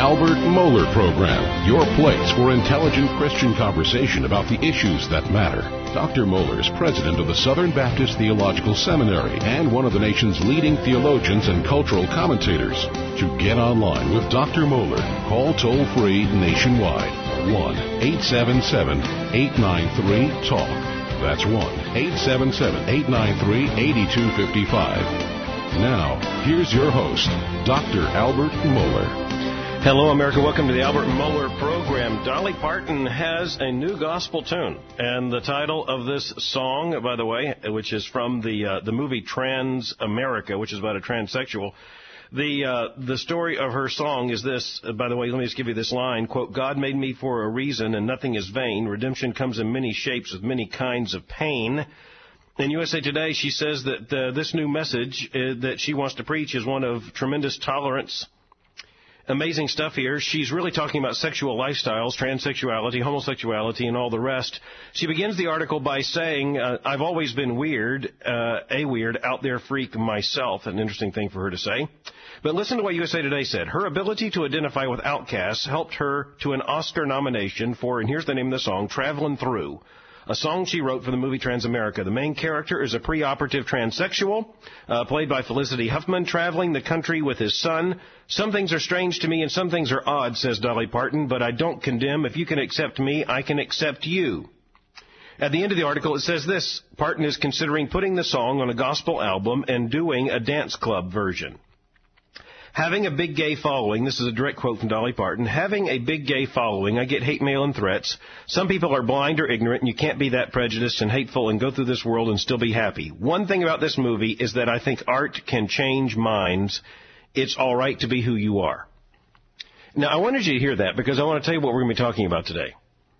Albert Mohler Program, your place for intelligent Christian conversation about the issues that matter. Dr. Mohler is president of the Southern Baptist Theological Seminary and one of the nation's leading theologians and cultural commentators. To get online with Dr. Mohler, call toll-free nationwide, 1-877-893-TALK. That's 1-877-893-8255. Now, here's your host, Dr. Albert Mohler. Hello, America. Welcome to the Albert Mohler Program. Dolly Parton has a new gospel tune, and the title of this song, by the way, which is from the movie Trans America, which is about a transsexual. The story of her song is this. By the way, let me just give you this line, quote, God made me for a reason, and nothing is vain. Redemption comes in many shapes with many kinds of pain. In USA Today, she says that this new message that she wants to preach is one of tremendous tolerance. Amazing stuff here. She's really talking about sexual lifestyles, transsexuality, homosexuality, and all the rest. She begins the article by saying, I've always been weird, a weird, out there freak myself. An interesting thing for her to say. But listen to what USA Today said. Her ability to identify with outcasts helped her to an Oscar nomination for, and here's the name of the song, Travelin' Through, a song she wrote for the movie Trans America. The main character is a preoperative transsexual, played by Felicity Huffman, traveling the country with his son. Some things are strange to me and some things are odd, says Dolly Parton, but I don't condemn. If you can accept me, I can accept you. At the end of the article, it says this. Parton is considering putting the song on a gospel album and doing a dance club version. Having a big gay following, this is a direct quote from Dolly Parton, having a big gay following, I get hate mail and threats. Some people are blind or ignorant, and you can't be that prejudiced and hateful and go through this world and still be happy. One thing about this movie is that I think art can change minds. It's all right to be who you are. Now, I wanted you to hear that because I want to tell you what we're going to be talking about today.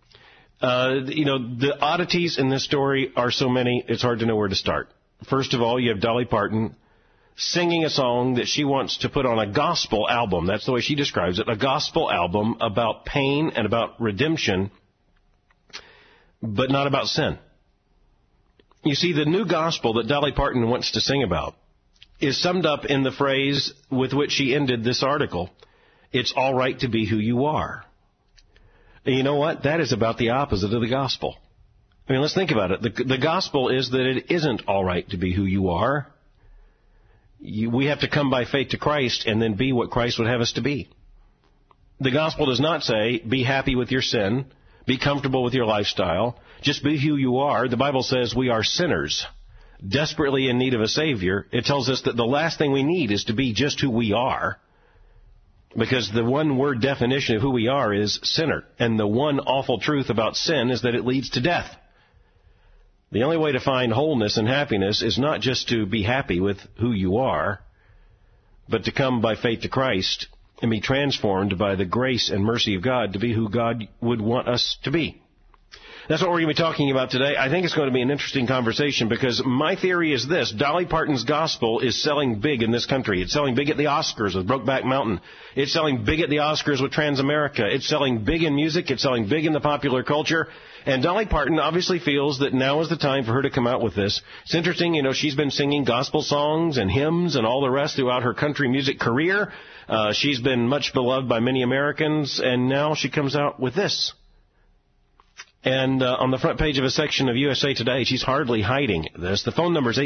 The oddities in this story are so many, it's hard to know where to start. First of all, you have Dolly Parton singing a song that she wants to put on a gospel album. That's the way she describes it, a gospel album about pain and about redemption, but not about sin. You see, the new gospel that Dolly Parton wants to sing about is summed up in the phrase with which she ended this article, it's all right to be who you are. And you know what? That is about the opposite of the gospel. I mean, let's think about it. The gospel is that it isn't all right to be who you are. We have to come by faith to Christ and then be what Christ would have us to be. The gospel does not say, be happy with your sin, be comfortable with your lifestyle, just be who you are. The Bible says we are sinners, desperately in need of a Savior. It tells us that the last thing we need is to be just who we are, because the one-word definition of who we are is sinner. And the one awful truth about sin is that it leads to death. The only way to find wholeness and happiness is not just to be happy with who you are, but to come by faith to Christ and be transformed by the grace and mercy of God to be who God would want us to be. That's what we're going to be talking about today. I think it's going to be an interesting conversation because my theory is this. Dolly Parton's gospel is selling big in this country. It's selling big at the Oscars with Brokeback Mountain. It's selling big at the Oscars with Trans America. It's selling big in music. It's selling big in the popular culture. And Dolly Parton obviously feels that now is the time for her to come out with this. It's interesting, she's been singing gospel songs and hymns and all the rest throughout her country music career. She's been much beloved by many Americans, and now she comes out with this. And on the front page of a section of USA Today, she's hardly hiding this. The phone number is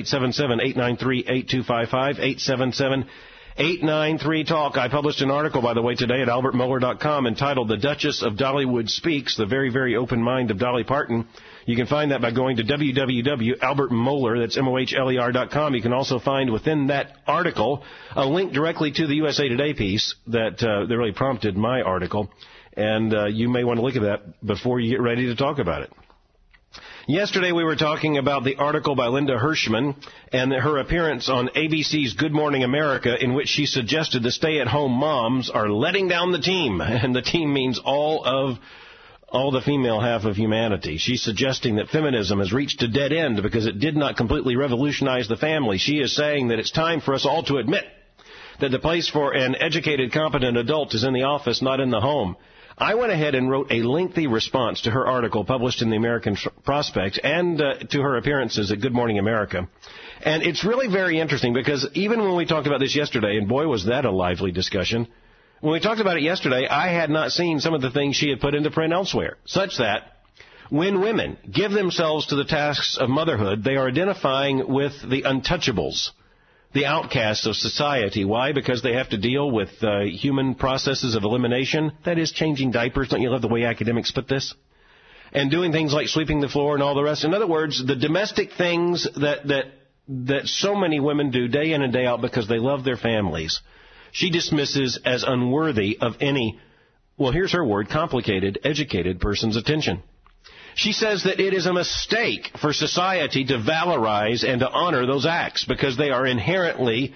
877-893-8255, 877-893-TALK. I published an article, by the way, today at albertmohler.com entitled The Duchess of Dollywood Speaks, the very, very open mind of Dolly Parton. You can find that by going to www.albertmohler, that's MOHLER.com. You can also find within that article a link directly to the USA Today piece that really prompted my article. And you may want to look at that before you get ready to talk about it. Yesterday we were talking about the article by Linda Hirschman and her appearance on ABC's Good Morning America, in which she suggested the stay-at-home moms are letting down the team. And the team means all the female half of humanity. She's suggesting that feminism has reached a dead end because it did not completely revolutionize the family. She is saying that it's time for us all to admit that the place for an educated, competent adult is in the office, not in the home. I went ahead and wrote a lengthy response to her article published in the American Prospect and to her appearances at Good Morning America. And it's really very interesting because even when we talked about this yesterday, and boy, was that a lively discussion, When we talked about it yesterday, I had not seen some of the things she had put into print elsewhere, such that when women give themselves to the tasks of motherhood, they are identifying with the untouchables, the outcasts of society. Why? Because they have to deal with human processes of elimination. That is, changing diapers. Don't you love the way academics put this? And doing things like sweeping the floor and all the rest. In other words, the domestic things that so many women do day in and day out because they love their families, she dismisses as unworthy of any, well, here's her word, complicated, educated person's attention. She says that it is a mistake for society to valorize and to honor those acts because they are inherently,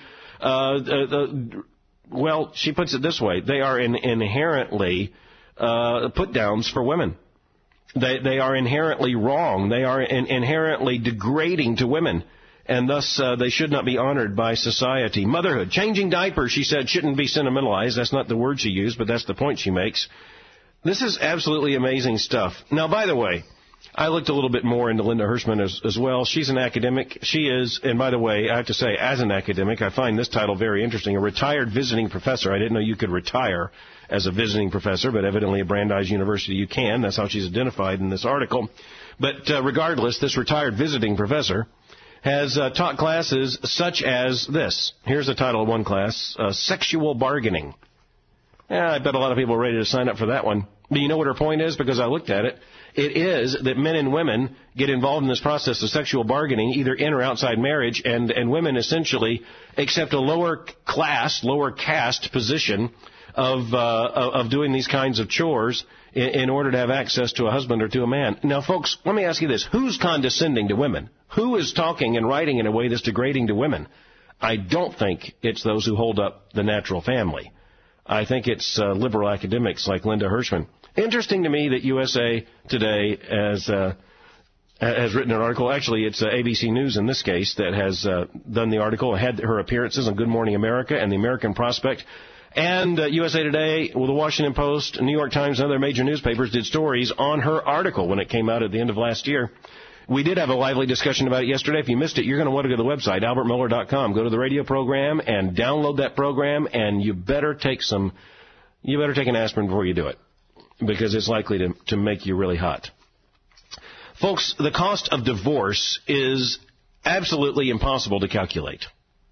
well, she puts it this way, they are inherently put-downs for women. They are inherently wrong. They are inherently degrading to women, and thus they should not be honored by society. Motherhood, changing diapers, she said, shouldn't be sentimentalized. That's not the word she used, but that's the point she makes. This is absolutely amazing stuff. Now, by the way, I looked a little bit more into Linda Hirschman as well. She's an academic. She is, and by the way, I have to say, as an academic, I find this title very interesting, a retired visiting professor. I didn't know you could retire as a visiting professor, but evidently at Brandeis University you can. That's how she's identified in this article. But regardless, this retired visiting professor has taught classes such as this. Here's the title of one class, Sexual Bargaining. Yeah, I bet a lot of people are ready to sign up for that one. But you know what her point is? Because I looked at it. It is that men and women get involved in this process of sexual bargaining, either in or outside marriage, and women essentially accept a lower class, lower caste position of doing these kinds of chores in order to have access to a husband or to a man. Now, folks, let me ask you this. Who's condescending to women? Who is talking and writing in a way that's degrading to women? I don't think it's those who hold up the natural family. I think it's liberal academics like Linda Hirschman. Interesting to me that USA Today has written an article. Actually, it's ABC News in this case that has done the article, had her appearances on Good Morning America and the American Prospect. And USA Today, well, the Washington Post, New York Times, and other major newspapers did stories on her article when it came out at the end of last year. We did have a lively discussion about it yesterday. If you missed it, you're going to want to go to the website, albertmuller.com. Go to the radio program and download that program, and you better take an aspirin before you do it, because it's likely to make you really hot. Folks, the cost of divorce is absolutely impossible to calculate.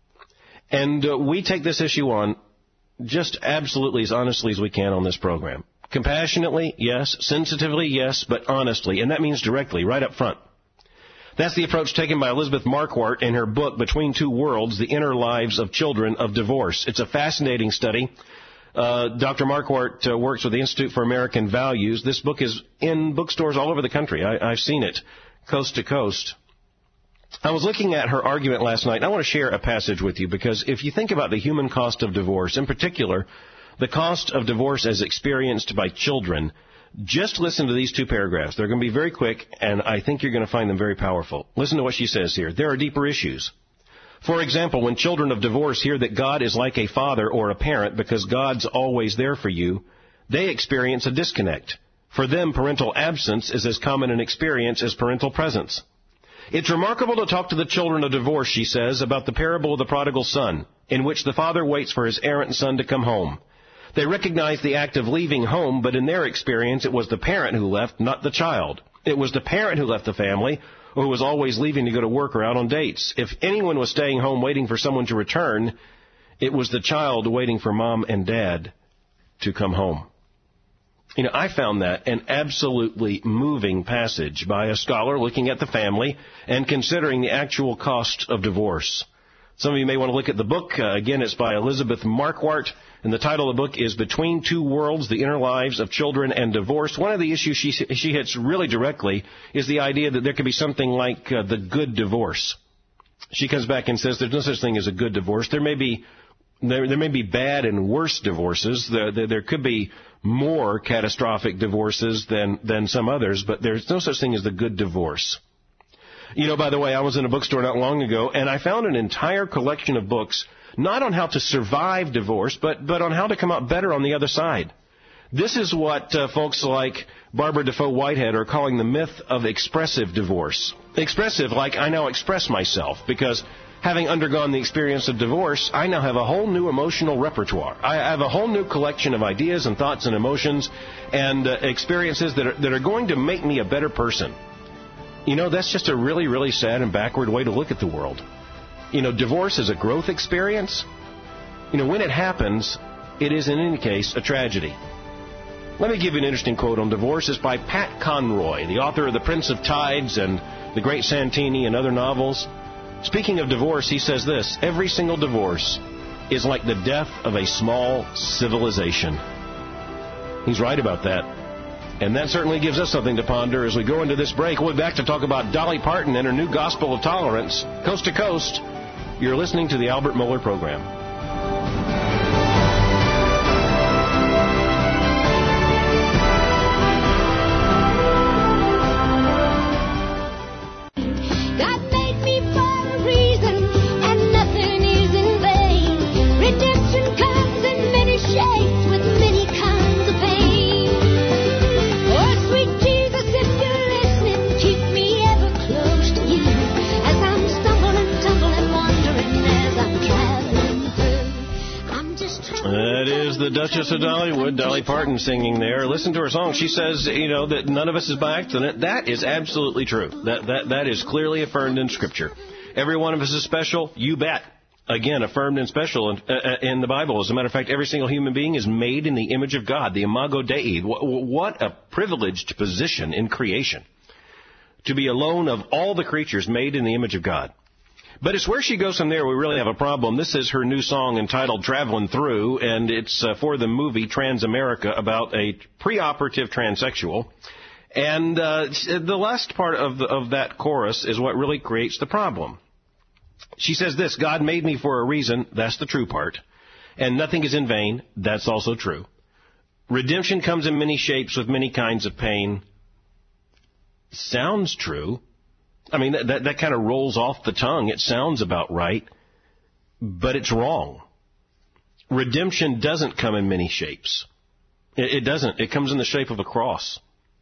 And we take this issue on just absolutely as honestly as we can on this program. Compassionately, yes. Sensitively, yes. But honestly. And that means directly, right up front. That's the approach taken by Elizabeth Marquardt in her book, Between Two Worlds, The Inner Lives of Children of Divorce. It's a fascinating study. Dr. Marquardt works with the Institute for American Values. This book is in bookstores all over the country. I've seen it coast to coast. I was looking at her argument last night, and I want to share a passage with you, because if you think about the human cost of divorce, in particular, the cost of divorce as experienced by children, just listen to these two paragraphs. They're going to be very quick, and I think you're going to find them very powerful. Listen to what she says here. There are deeper issues. For example, when children of divorce hear that God is like a father or a parent because God's always there for you, they experience a disconnect. For them, parental absence is as common an experience as parental presence. It's remarkable to talk to the children of divorce, she says, about the parable of the prodigal son, in which the father waits for his errant son to come home. They recognize the act of leaving home, but in their experience, it was the parent who left, not the child. It was the parent who left the family, or who was always leaving to go to work or out on dates. If anyone was staying home waiting for someone to return, it was the child waiting for mom and dad to come home. You know, I found that an absolutely moving passage by a scholar looking at the family and considering the actual cost of divorce. Some of you may want to look at the book. Again, it's by Elizabeth Marquardt, and the title of the book is Between Two Worlds, The Inner Lives of Children and Divorce. One of the issues she hits really directly is the idea that there could be something like the good divorce. She comes back and says there's no such thing as a good divorce. There may be bad and worse divorces. There could be more catastrophic divorces than some others, but there's no such thing as the good divorce. You know, by the way, I was in a bookstore not long ago, and I found an entire collection of books, not on how to survive divorce, but on how to come out better on the other side. This is what folks like Barbara Defoe Whitehead are calling the myth of expressive divorce. Expressive, like I now express myself, because having undergone the experience of divorce, I now have a whole new emotional repertoire. I have a whole new collection of ideas and thoughts and emotions and experiences that are going to make me a better person. You know, that's just a really, really sad and backward way to look at the world. You know, divorce is a growth experience. You know, when it happens, it is in any case a tragedy. Let me give you an interesting quote on divorce. It's by Pat Conroy, the author of The Prince of Tides and The Great Santini and other novels. Speaking of divorce, he says this: every single divorce is like the death of a small civilization. He's right about that. And that certainly gives us something to ponder as we go into this break. We'll be back to talk about Dolly Parton and her new gospel of tolerance, coast to coast. You're listening to the Albert Mohler Program. The Duchess of Dollywood, Dolly Parton, singing there. Listen to her song. She says, you know, that none of us is by accident. That is absolutely true. That is clearly affirmed in Scripture. Every one of us is special. You bet. Again, affirmed and special in the Bible. As a matter of fact, every single human being is made in the image of God, the Imago Dei. What a privileged position in creation, to be alone of all the creatures made in the image of God. But it's where she goes from there we really have a problem. This is her new song entitled Traveling Through, and it's for the movie Transamerica about a preoperative transsexual. And the last part of that chorus is what really creates the problem. She says this: God made me for a reason. That's the true part. And nothing is in vain. That's also true. Redemption comes in many shapes with many kinds of pain. Sounds true. I mean, that kind of rolls off the tongue. It sounds about right, but it's wrong. Redemption doesn't come in many shapes. It doesn't. It comes in the shape of a cross.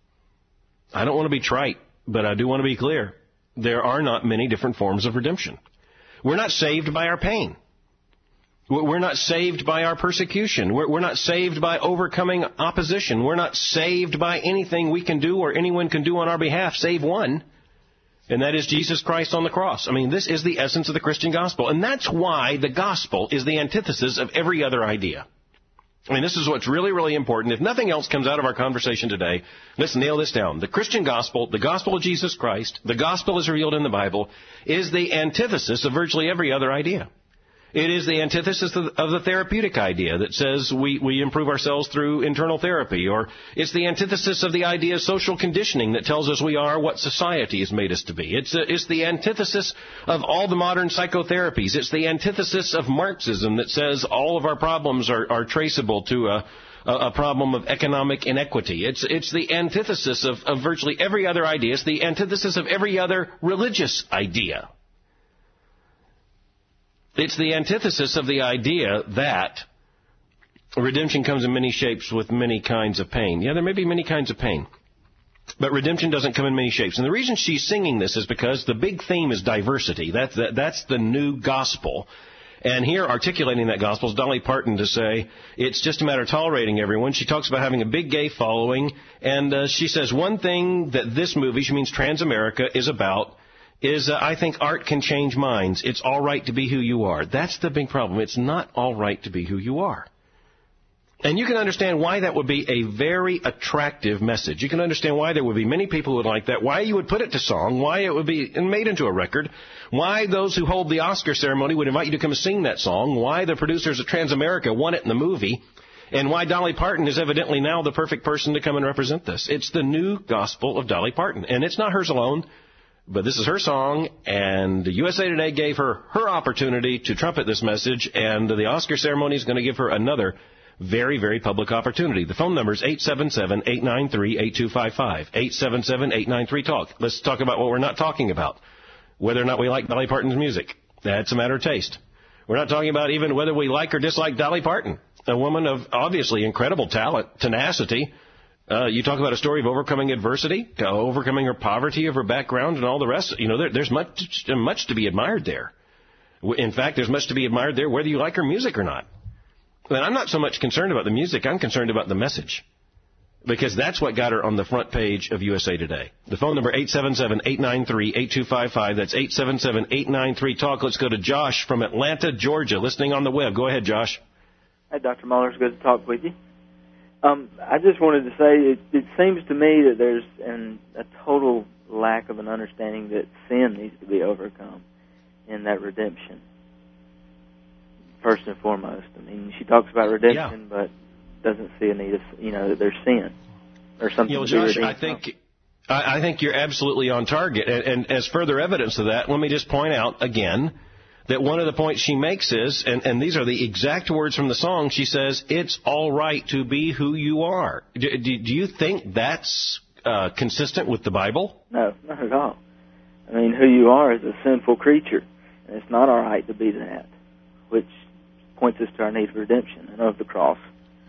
I don't want to be trite, but I do want to be clear. There are not many different forms of redemption. We're not saved by our pain. We're not saved by our persecution. We're not saved by overcoming opposition. We're not saved by anything we can do or anyone can do on our behalf, save one. And that is Jesus Christ on the cross. I mean, this is the essence of the Christian gospel. And that's why the gospel is the antithesis of every other idea. I mean, this is what's really, really important. If nothing else comes out of our conversation today, let's nail this down. The Christian gospel, the gospel of Jesus Christ, the gospel as revealed in the Bible, is the antithesis of virtually every other idea. It is the antithesis of the therapeutic idea that says we improve ourselves through internal therapy. Or it's the antithesis of the idea of social conditioning that tells us we are what society has made us to be. It's the antithesis of all the modern psychotherapies. It's the antithesis of Marxism that says all of our problems are traceable to a problem of economic inequity. It's the antithesis of virtually every other idea. It's the antithesis of every other religious idea. It's the antithesis of the idea that redemption comes in many shapes with many kinds of pain. Yeah, there may be many kinds of pain, but redemption doesn't come in many shapes. And the reason she's singing this is because the big theme is diversity. That's the new gospel. And here, articulating that gospel is Dolly Parton to say, it's just a matter of tolerating everyone. She talks about having a big gay following, and she says one thing that this movie, she means Transamerica, is about is I think art can change minds. It's all right to be who you are. That's the big problem. It's not all right to be who you are. And you can understand why that would be a very attractive message. You can understand why there would be many people who would like that, why you would put it to song, why it would be made into a record, why those who hold the Oscar ceremony would invite you to come and sing that song, why the producers of Transamerica want it in the movie, and why Dolly Parton is evidently now the perfect person to come and represent this. It's the new gospel of Dolly Parton. And it's not hers alone. But this is her song, and USA Today gave her opportunity to trumpet this message, and the Oscar ceremony is going to give her another very, very public opportunity. The phone number is 877-893-8255, 877-893-TALK. Let's talk about what we're not talking about, whether or not we like Dolly Parton's music. That's a matter of taste. We're not talking about even whether we like or dislike Dolly Parton, a woman of obviously incredible talent, tenacity. You talk about a story of overcoming adversity, overcoming her poverty of her background and all the rest. You know, there's much to be admired there. In fact, there's much to be admired there, whether you like her music or not. And I'm not so much concerned about the music. I'm concerned about the message, because that's what got her on the front page of USA Today. The phone number, 877-893-8255. That's 877-893-TALK. Let's go to Josh from Atlanta, Georgia, listening on the web. Go ahead, Josh. Hi, Dr. Moeller. It's good to talk with you. I just wanted to say it seems to me that there's a total lack of an understanding that sin needs to be overcome in that redemption, first and foremost. I mean, she talks about redemption, but doesn't see a need of, that there's sin or something. Josh, I think you're absolutely on target. And as further evidence of that, let me just point out again that one of the points she makes is, and these are the exact words from the song, she says, it's all right to be who you are. Do you think that's consistent with the Bible? No, not at all. I mean, who you are is a sinful creature, and it's not all right to be that, which points us to our need for redemption and of the cross.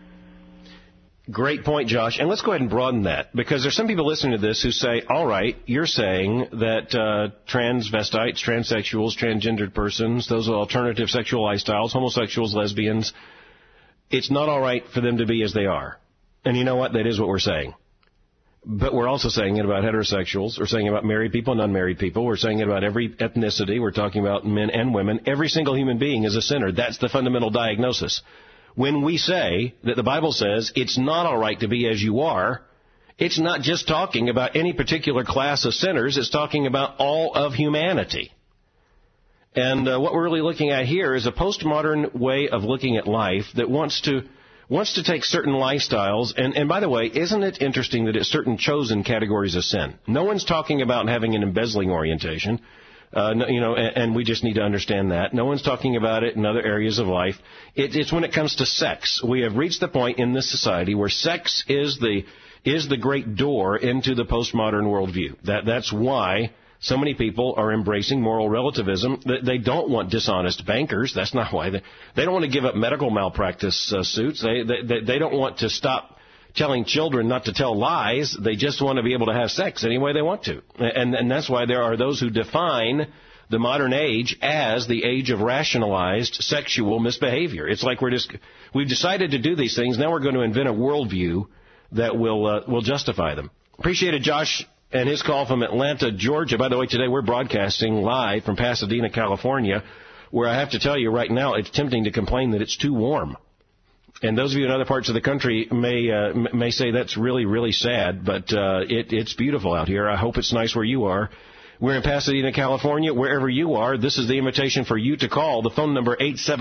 Great point, Josh. And let's go ahead and broaden that, because there's some people listening to this who say, all right, you're saying that transvestites, transsexuals, transgendered persons, those with alternative sexual lifestyles, homosexuals, lesbians, it's not all right for them to be as they are. And you know what? That is what we're saying. But we're also saying it about heterosexuals. We're saying it about married people and unmarried people. We're saying it about every ethnicity. We're talking about men and women. Every single human being is a sinner. That's the fundamental diagnosis. When we say that the Bible says it's not all right to be as you are, it's not just talking about any particular class of sinners. It's talking about all of humanity. And what we're really looking at here is a postmodern way of looking at life that wants to take certain lifestyles. And by the way, isn't it interesting that it's certain chosen categories of sin? No one's talking about having an embezzling orientation. And we just need to understand that. No one's talking about it in other areas of life. It's when it comes to sex. We have reached the point in this society where sex is the great door into the postmodern worldview. That's why so many people are embracing moral relativism. They don't want dishonest bankers. That's not why. They don't want to give up medical malpractice suits. They don't want to stop telling children not to tell lies. They just want to be able to have sex any way they want to. And that's why there are those who define the modern age as the age of rationalized sexual misbehavior. It's like we've decided to do these things. Now we're going to invent a worldview that will justify them. Appreciated Josh and his call from Atlanta, Georgia. By the way, today we're broadcasting live from Pasadena, California, where I have to tell you right now it's tempting to complain that it's too warm. And those of you in other parts of the country may say that's really, really sad, but it's beautiful out here. I hope it's nice where you are. We're in Pasadena, California. Wherever you are, this is the invitation for you to call. The phone number,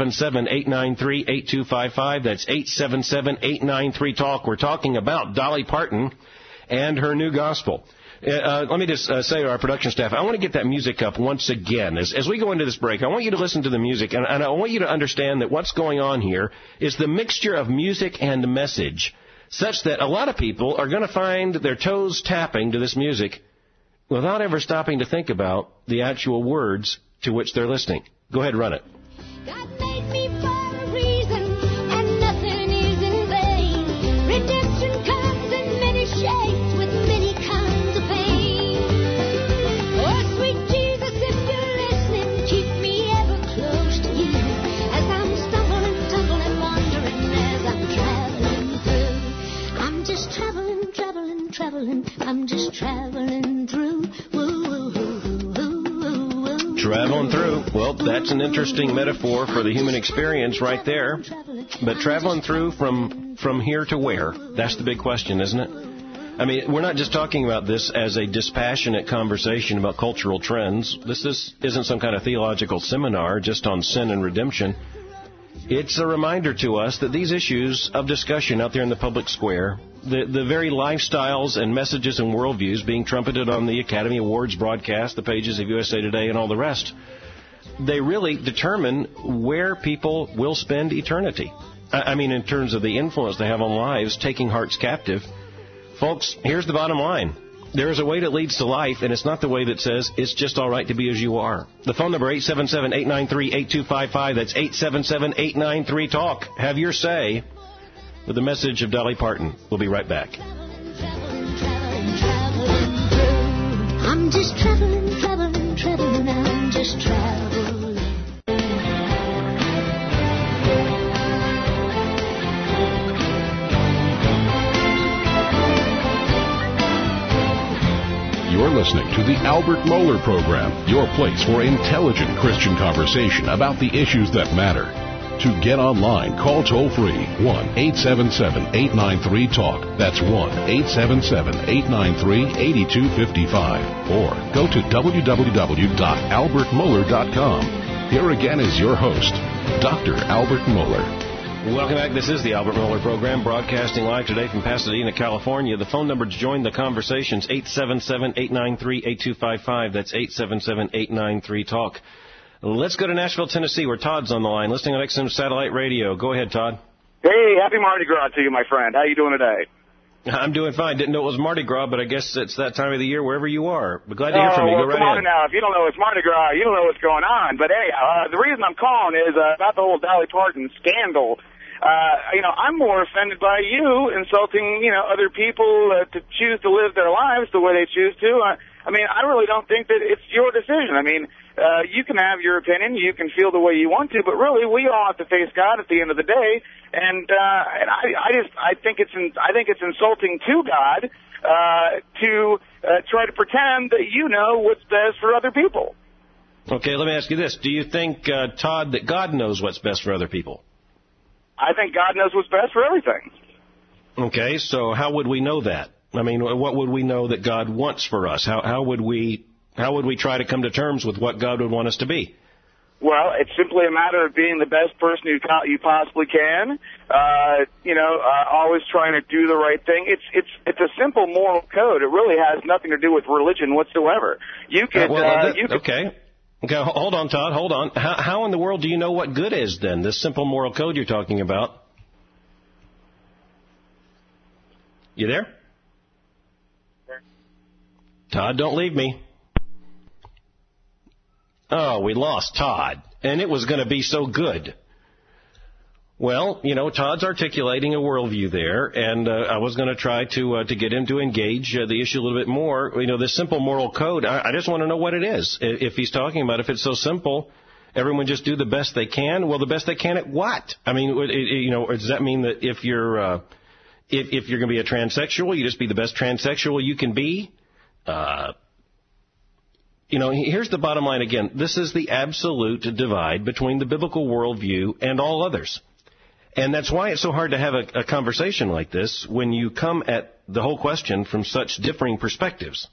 877-893-8255. That's 877-893-TALK. We're talking about Dolly Parton and her new gospel. Let me just say to our production staff, I want to get that music up once again. As we go into this break, I want you to listen to the music, and I want you to understand that what's going on here is the mixture of music and message, such that a lot of people are going to find their toes tapping to this music without ever stopping to think about the actual words to which they're listening. Go ahead, run it. God made me for a reason, and nothing is in vain. Redemption comes in many shapes with many kinds of pain. Oh, sweet Jesus, if you're listening, keep me ever close to you as I'm stumbling, tumbling, wandering as I'm traveling through. I'm just traveling. I'm just traveling through. Traveling through. Well, that's an interesting metaphor for the human experience right there. But traveling through from here to where? That's the big question, isn't it? I mean, we're not just talking about this as a dispassionate conversation about cultural trends. This isn't some kind of theological seminar just on sin and redemption. It's a reminder to us that these issues of discussion out there in the public square, the very lifestyles and messages and worldviews being trumpeted on the Academy Awards broadcast, the pages of USA Today, and all the rest, they really determine where people will spend eternity. I mean, in terms of the influence they have on lives, taking hearts captive. Folks, here's the bottom line. There is a way that leads to life, and it's not the way that says it's just all right to be as you are. The phone number, 877-893-8255. That's 877-893-TALK. Have your say with the message of Dolly Parton. We'll be right back. I'm just traveling, I'm just traveling. You're listening to the Albert Mohler Program, your place for intelligent Christian conversation about the issues that matter. To get online, call toll-free 1-877-893-TALK. That's 1-877-893-8255. Or go to www.albertmohler.com. Here again is your host, Dr. Albert Mohler. Welcome back. This is the Albert Mohler Program, broadcasting live today from Pasadena, California. The phone number to join the conversation is 877-893-8255. That's 877-893-TALK. Let's go to Nashville, Tennessee, where Todd's on the line, listening on XM Satellite Radio. Go ahead, Todd. Hey, happy Mardi Gras to you, my friend. How you doing today? I'm doing fine. Didn't know it was Mardi Gras, but I guess it's that time of the year wherever you are. But glad to hear from you. Go right come on ahead. Now. If you don't know it's Mardi Gras, you don't know what's going on. But, hey, the reason I'm calling is about the whole Dolly Parton scandal. I'm more offended by you insulting, other people to choose to live their lives the way they choose to. I really don't think that it's your decision. You can have your opinion, you can feel the way you want to, but really we all have to face God at the end of the day. And I think it's insulting to God to try to pretend that you know what's best for other people. Okay, let me ask you this: do you think, Todd, that God knows what's best for other people? I think God knows what's best for everything. Okay, so how would we know that? What would we know that God wants for us? How would we try to come to terms with what God would want us to be? Well, it's simply a matter of being the best person you possibly can. Always trying to do the right thing. It's a simple moral code. It really has nothing to do with religion whatsoever. You could. Okay. Okay, hold on, Todd. Hold on. How in the world do you know what good is, then, this simple moral code you're talking about? You there? Todd, don't leave me. Oh, we lost Todd, and it was going to be so good. Well, Todd's articulating a worldview there, and I was going to try to get him to engage the issue a little bit more. This simple moral code, I just want to know what it is. If he's talking about if it's so simple, everyone just do the best they can. Well, the best they can at what? Does that mean that if you're going to be a transsexual, you just be the best transsexual you can be? Here's the bottom line again. This is the absolute divide between the biblical worldview and all others. And that's why it's so hard to have a conversation like this when you come at the whole question from such differing perspectives.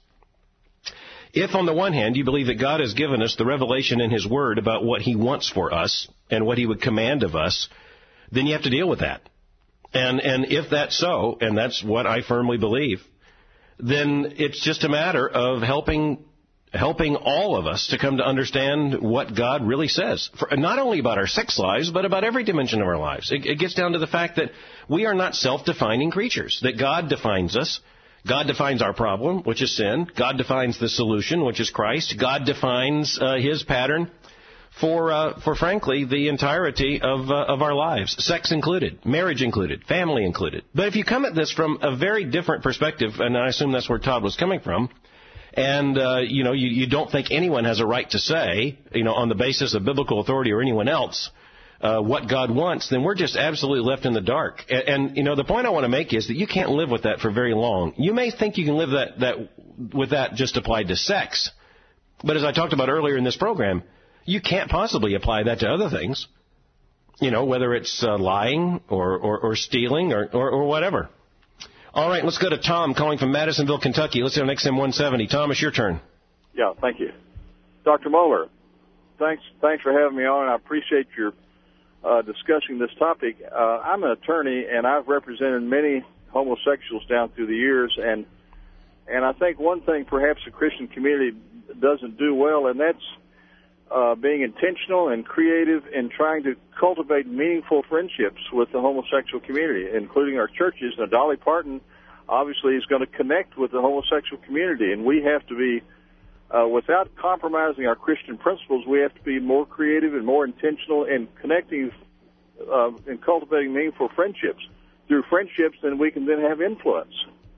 If, on the one hand, you believe that God has given us the revelation in His Word about what He wants for us and what He would command of us, then you have to deal with that. And if that's so, and that's what I firmly believe, then it's just a matter of helping all of us to come to understand what God really says, not only about our sex lives, but about every dimension of our lives. It gets down to the fact that we are not self-defining creatures, that God defines us. God defines our problem, which is sin. God defines the solution, which is Christ. God defines His pattern for frankly, the entirety of our lives, sex included, marriage included, family included. But if you come at this from a very different perspective, and I assume that's where Todd was coming from, and, you don't think anyone has a right to say, on the basis of biblical authority or anyone else, what God wants, then we're just absolutely left in the dark. And the point I want to make is that you can't live with that for very long. You may think you can live with that just applied to sex. But as I talked about earlier in this program, you can't possibly apply that to other things. Whether it's lying or stealing or whatever. All right, let's go to Tom calling from Madisonville, Kentucky. Let's go on XM 170. Tom, it's your turn. Yeah, thank you. Dr. Mohler, thanks for having me on, and I appreciate your discussing this topic. I'm an attorney, and I've represented many homosexuals down through the years, and I think one thing perhaps the Christian community doesn't do well, and that's being intentional and creative in trying to cultivate meaningful friendships with the homosexual community, including our churches. Now, Dolly Parton obviously is going to connect with the homosexual community, and we have to be, without compromising our Christian principles, we have to be more creative and more intentional in connecting and cultivating meaningful friendships. Through friendships, then we can then have influence.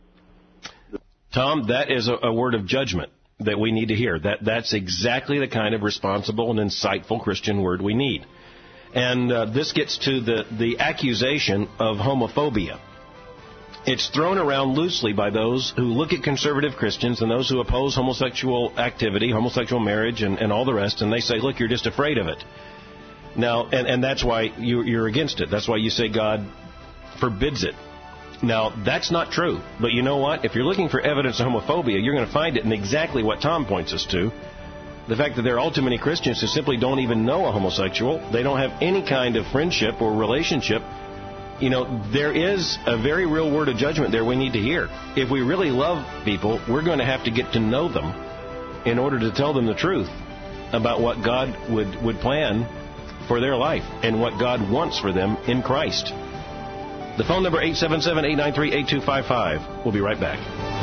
Tom, that is a word of judgment that we need to hear. That's exactly the kind of responsible and insightful Christian word we need. And this gets to the accusation of homophobia. It's thrown around loosely by those who look at conservative Christians and those who oppose homosexual activity, homosexual marriage, and all the rest, and they say, look, you're just afraid of it. Now, and that's why you're against it. That's why you say God forbids it. Now, that's not true. But you know what? If you're looking for evidence of homophobia, you're going to find it in exactly what Tom points us to. The fact that there are all too many Christians who simply don't even know a homosexual. They don't have any kind of friendship or relationship. You know, there is a very real word of judgment there we need to hear. If we really love people, we're going to have to get to know them in order to tell them the truth about what God would plan for their life and what God wants for them in Christ. The phone number, 877-893-8255. We'll be right back.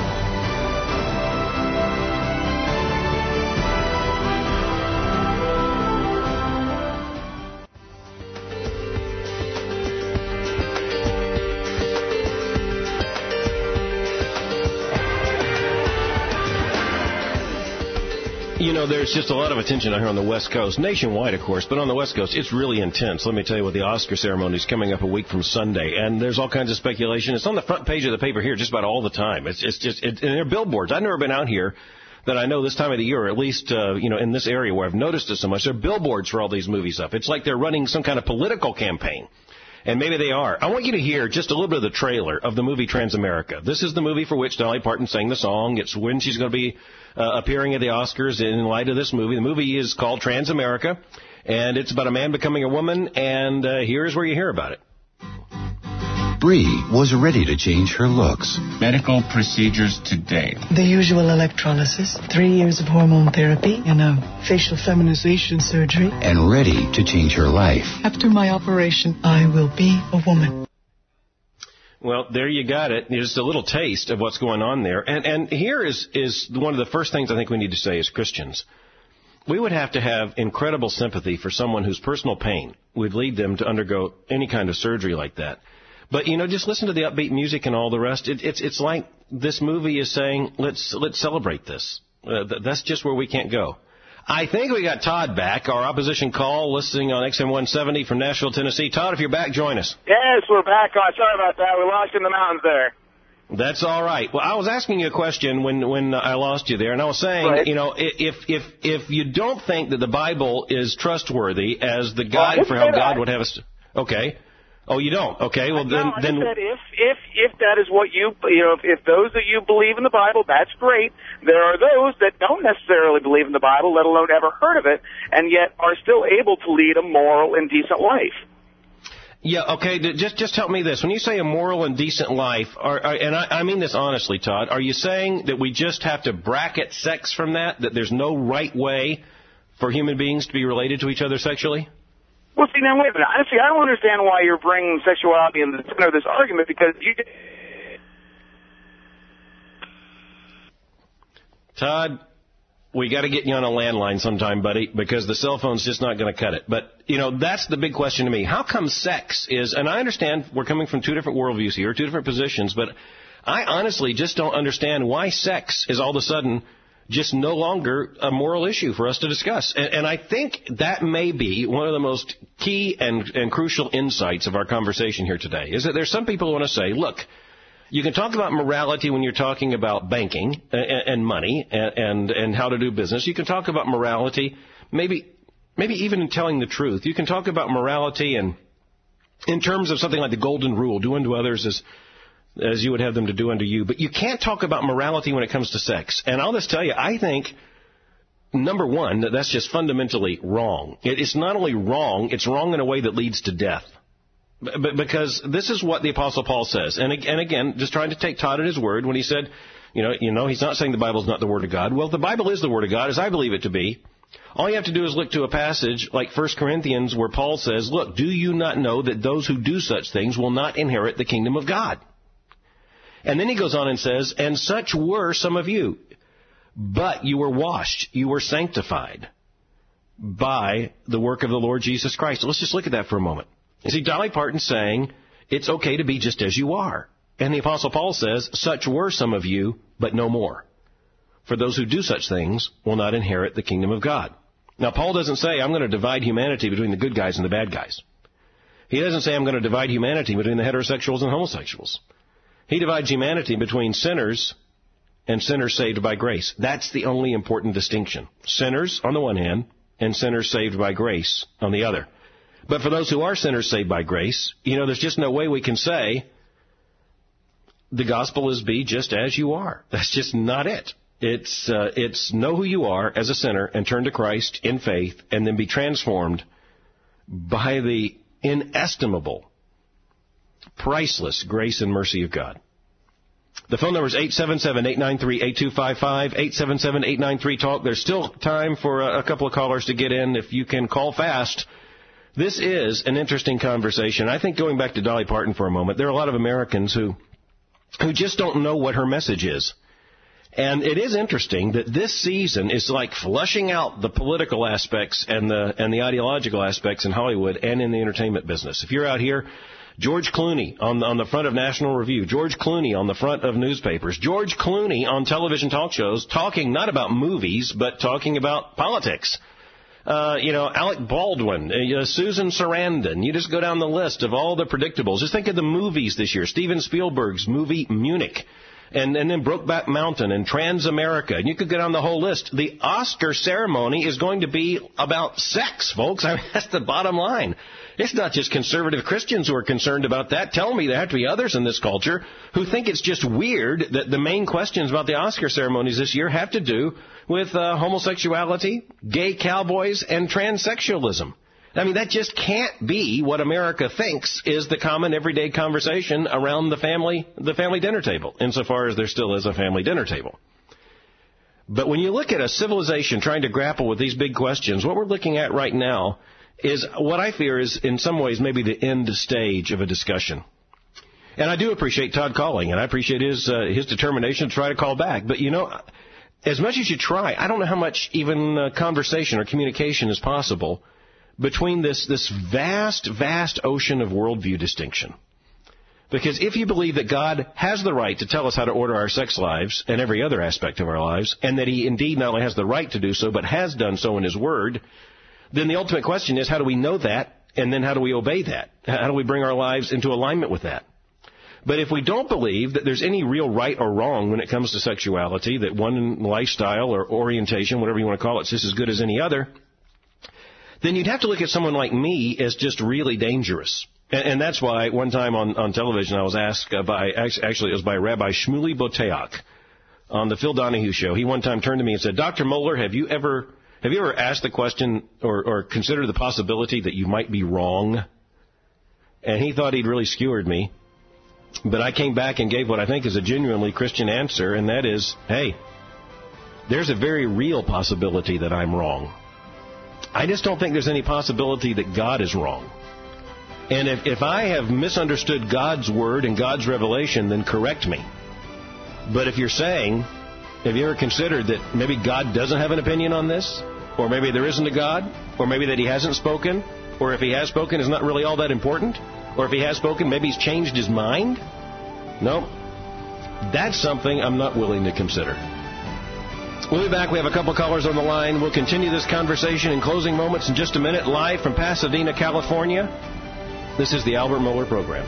You know, there's just a lot of attention out here on the West Coast, nationwide, of course, but on the West Coast, it's really intense. Let me tell you what, the Oscar ceremony is coming up a week from Sunday, and there's all kinds of speculation. It's on the front page of the paper here just about all the time. And there are billboards. I've never been out here that I know this time of the year, or at least, in this area where I've noticed it so much. There are billboards for all these movies up. It's like they're running some kind of political campaign. And maybe they are. I want you to hear just a little bit of the trailer of the movie Transamerica. This is the movie for which Dolly Parton sang the song. It's when she's going to be appearing at the Oscars in light of this movie. The movie is called Transamerica, and it's about a man becoming a woman, and here's where you hear about it. Bree was ready to change her looks. Medical procedures today. The usual electrolysis, 3 years of hormone therapy, and a facial feminization surgery. And ready to change her life. After my operation, I will be a woman. Well, there you got it. Just a little taste of what's going on there. And here is one of the first things I think we need to say as Christians. We would have to have incredible sympathy for someone whose personal pain would lead them to undergo any kind of surgery like that. But, just listen to the upbeat music and all the rest. It's like this movie is saying, let's celebrate this. That's just where we can't go. I think we got Todd back, our opposition call, listening on XM 170 from Nashville, Tennessee. Todd, if you're back, join us. Yes, we're back. Sorry about that. We lost you in the mountains there. That's all right. Well, I was asking you a question when I lost you there, and I was saying, right, if you don't think that the Bible is trustworthy as the guide for how God would have us... Okay. Oh, you don't? Okay, well, then I said if that is what if those that you believe in the Bible, that's great. There are those that don't necessarily believe in the Bible, let alone ever heard of it, and yet are still able to lead a moral and decent life. Yeah, okay, just help me this. When you say a moral and decent life, and I mean this honestly, Todd, are you saying that we just have to bracket sex from that there's no right way for human beings to be related to each other sexually? Well, see, now, wait a minute. Honestly, I don't understand why you're bringing sexuality in the center of this argument, because you... Todd, we got to get you on a landline sometime, buddy, because the cell phone's just not going to cut it. But, that's the big question to me. How come sex is... And I understand we're coming from two different worldviews here, two different positions, but I honestly just don't understand why sex is all of a sudden... just no longer a moral issue for us to discuss. And I think that may be one of the most key and crucial insights of our conversation here today, is that there's some people who want to say, look, you can talk about morality when you're talking about banking and money and how to do business. You can talk about morality, maybe even in telling the truth. You can talk about morality and in terms of something like the golden rule, do unto others as you would have them to do unto you. But you can't talk about morality when it comes to sex. And I'll just tell you, I think, number one, that's just fundamentally wrong. It's not only wrong, it's wrong in a way that leads to death. Because this is what the Apostle Paul says. And again, just trying to take Todd at his word when he said, he's not saying the Bible's not the Word of God. Well, the Bible is the Word of God, as I believe it to be. All you have to do is look to a passage like 1 Corinthians where Paul says, look, do you not know that those who do such things will not inherit the kingdom of God? And then he goes on and says, and such were some of you, but you were washed, you were sanctified by the work of the Lord Jesus Christ. Let's just look at that for a moment. You see, Dolly Parton's saying it's okay to be just as you are. And the Apostle Paul says, such were some of you, but no more. For those who do such things will not inherit the kingdom of God. Now, Paul doesn't say, I'm going to divide humanity between the good guys and the bad guys. He doesn't say, I'm going to divide humanity between the heterosexuals and homosexuals. He divides humanity between sinners and sinners saved by grace. That's the only important distinction. Sinners on the one hand, and sinners saved by grace on the other. But for those who are sinners saved by grace, there's just no way we can say the gospel is be just as you are. That's just not it. It's know who you are as a sinner and turn to Christ in faith and then be transformed by the inestimable, priceless grace and mercy of God. The phone number is 877-893-8255, 877-893-TALK. There's still time for a couple of callers to get in if you can call fast. This is an interesting conversation. I think going back to Dolly Parton for a moment, there are a lot of Americans who just don't know what her message is. And it is interesting that this season is like flushing out the political aspects and the ideological aspects in Hollywood and in the entertainment business. If you're out here, George Clooney on the front of National Review, George Clooney on the front of newspapers, George Clooney on television talk shows talking not about movies, but talking about politics. Alec Baldwin, Susan Sarandon. You just go down the list of all the predictables. Just think of the movies this year. Steven Spielberg's movie Munich. And then Brokeback Mountain and Transamerica. And you could go down the whole list. The Oscar ceremony is going to be about sex, folks. I mean, that's the bottom line. It's not just conservative Christians who are concerned about that. Tell me there have to be others in this culture who think it's just weird that the main questions about the Oscar ceremonies this year have to do with homosexuality, gay cowboys, and transsexualism. I mean, that just can't be what America thinks is the common everyday conversation around the family dinner table, insofar as there still is a family dinner table. But when you look at a civilization trying to grapple with these big questions, what we're looking at right now is what I fear is in some ways maybe the end stage of a discussion. And I do appreciate Todd calling, and I appreciate his determination to try to call back. But, as much as you try, I don't know how much even conversation or communication is possible between this vast, vast ocean of worldview distinction. Because if you believe that God has the right to tell us how to order our sex lives and every other aspect of our lives, and that he indeed not only has the right to do so, but has done so in his word, then the ultimate question is, how do we know that, and then how do we obey that? How do we bring our lives into alignment with that? But if we don't believe that there's any real right or wrong when it comes to sexuality, that one lifestyle or orientation, whatever you want to call it, is just as good as any other, then you'd have to look at someone like me as just really dangerous. And that's why one time on television I was asked by Rabbi Shmuley Boteach on the Phil Donahue show. He one time turned to me and said, Dr. Mohler, have you ever asked the question or considered the possibility that you might be wrong? And he thought he'd really skewered me. But I came back and gave what I think is a genuinely Christian answer, and that is, hey, there's a very real possibility that I'm wrong. I just don't think there's any possibility that God is wrong. And if I have misunderstood God's word and God's revelation, then correct me. But if you're saying, have you ever considered that maybe God doesn't have an opinion on this? Or maybe there isn't a God? Or maybe that he hasn't spoken? Or if he has spoken, it's not really all that important? Or if he has spoken, maybe he's changed his mind? No. That's something I'm not willing to consider. We'll be back. We have a couple callers on the line. We'll continue this conversation in closing moments in just a minute, live from Pasadena, California. This is the Albert Mohler Program.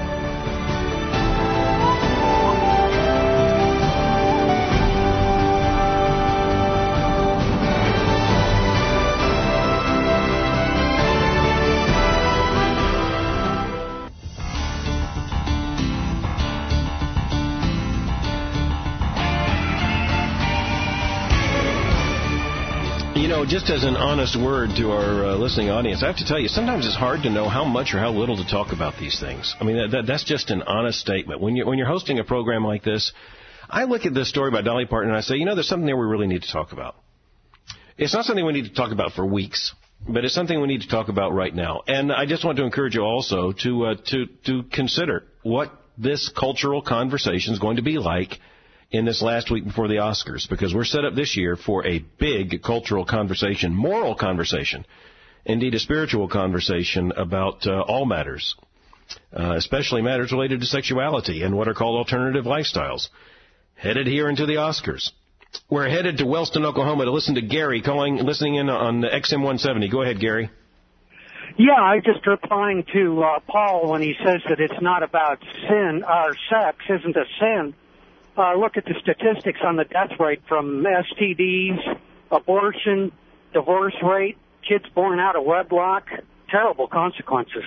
Just as an honest word to our listening audience, I have to tell you, sometimes it's hard to know how much or how little to talk about these things. I mean, that's just an honest statement. When you're hosting a program like this, I look at this story by Dolly Parton and I say, there's something there we really need to talk about. It's not something we need to talk about for weeks, but it's something we need to talk about right now. And I just want to encourage you also to consider what this cultural conversation is going to be like in this last week before the Oscars, because we're set up this year for a big cultural conversation, moral conversation, indeed a spiritual conversation about all matters, especially matters related to sexuality and what are called alternative lifestyles, headed here into the Oscars. We're headed to Wellston, Oklahoma to listen to Gary listening in on XM 170. Go ahead, Gary. Yeah, I just replying to Paul when he says that it's not about sin, or sex isn't a sin. Look at the statistics on the death rate from STDs, abortion, divorce rate, kids born out of wedlock, terrible consequences.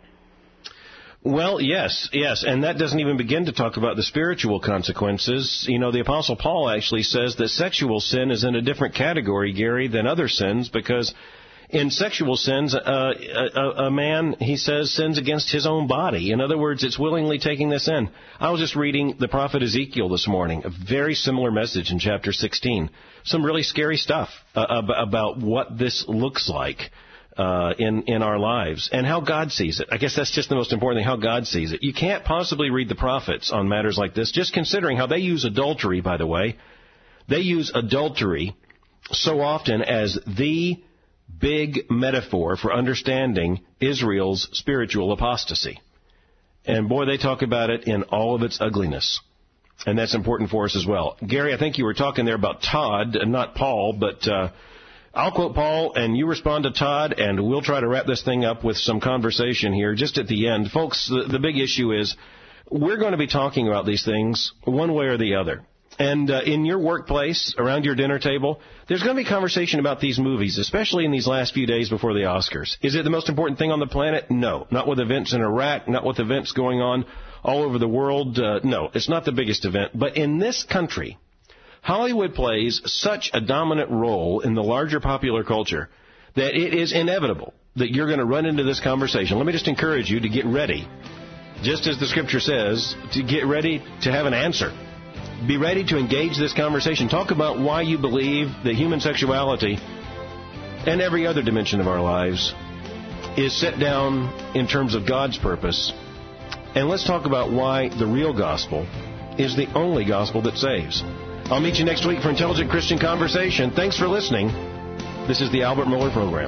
Well, yes, and that doesn't even begin to talk about the spiritual consequences. You know, the Apostle Paul actually says that sexual sin is in a different category, Gary, than other sins, because in sexual sins, a man, he says, sins against his own body. In other words, it's willingly taking this in. I was just reading the prophet Ezekiel this morning, a very similar message in chapter 16. Some really scary stuff about what this looks like in our lives and how God sees it. I guess that's just the most important thing, how God sees it. You can't possibly read the prophets on matters like this, just considering how they use adultery, by the way. They use adultery so often as the big metaphor for understanding Israel's spiritual apostasy. And boy, they talk about it in all of its ugliness. And that's important for us as well. Gary, I think you were talking there about Todd, not Paul, but I'll quote Paul, and you respond to Todd, and we'll try to wrap this thing up with some conversation here just at the end. Folks, the big issue is we're going to be talking about these things one way or the other. And in your workplace, around your dinner table, there's going to be conversation about these movies, especially in these last few days before the Oscars. Is it the most important thing on the planet? No. Not with events in Iraq, not with events going on all over the world. No, it's not the biggest event. But in this country, Hollywood plays such a dominant role in the larger popular culture that it is inevitable that you're going to run into this conversation. Let me just encourage you to get ready, just as the Scripture says, to get ready to have an answer. Be ready to engage this conversation. Talk about why you believe that human sexuality and every other dimension of our lives is set down in terms of God's purpose. And let's talk about why the real gospel is the only gospel that saves. I'll meet you next week for Intelligent Christian Conversation. Thanks for listening. This is the Albert Mohler Program.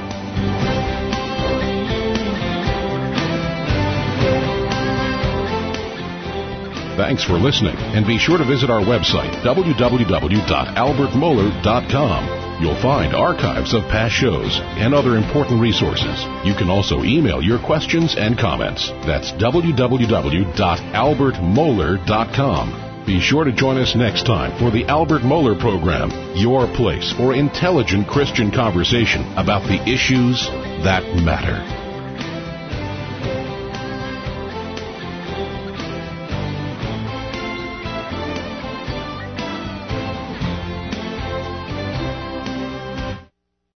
Thanks for listening, and be sure to visit our website, www.albertmohler.com. You'll find archives of past shows and other important resources. You can also email your questions and comments. That's www.albertmohler.com. Be sure to join us next time for the Albert Mohler Program, your place for intelligent Christian conversation about the issues that matter.